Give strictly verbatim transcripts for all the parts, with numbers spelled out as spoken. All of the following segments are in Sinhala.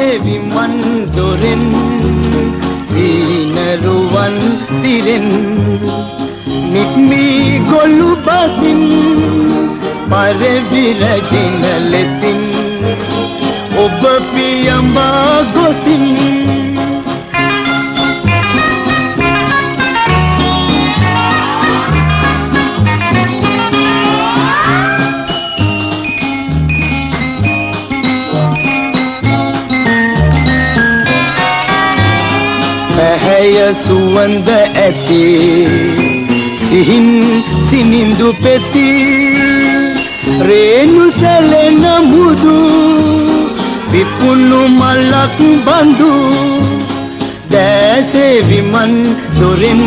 විමන් දොරෙන් සීනරුවන් තිරෙන් නික්මී ගොළු බසින් පරවිර ජින ලෙසින් ඔබ පියඹා ගොසින් පැහැය සුවඳ ඇති සිහින් සිනිඳු පෙති රේණු සැලෙන මුදු විපුණු මලක් බඳු දැසේ විමන් දොරෙන්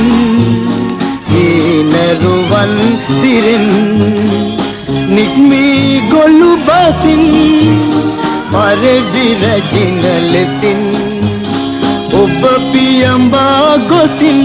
සීනරුවන් තිරෙන් නික්මී ගොළු බසින් පරවිර ජින ලෙසින් ඔබ පියඹා ගොසින්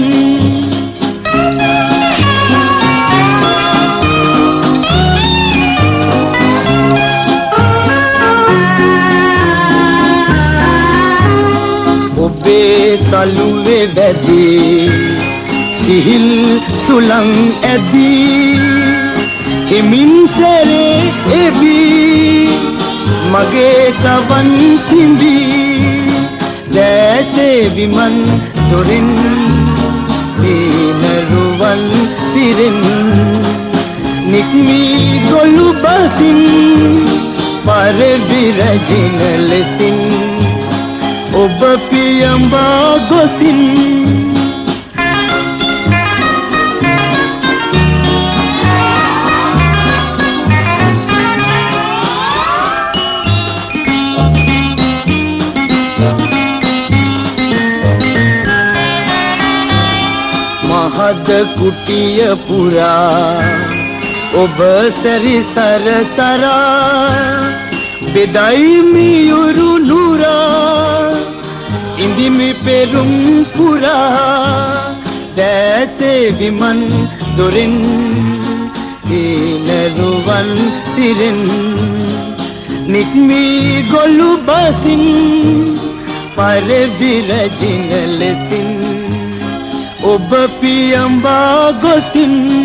ඔබේ සලුවේ වැදී සිහිල් සුලං ඇදී හිමින් සැරේ එවී මගේ සවන් සිඹී දැසේ විමන් දොරින් සීනරුවන් තිරෙන් නික්මී ගොළු බසින් පරවිර ජින ලෙසින් ඔබ පියඹා ගොසින් මහද කුටිය පුරා ඔබ සැරිසර සරා බෙදයි මියුරු නුරා ඉඳිමි පෙරුම් පුරා දැසේ විමන් දොරෙන් සීනරුවන් තිරෙන් නික්මී ගොළු බසින් පරවිර ජින ලෙසින් ඔබ පියඹා ගොසින්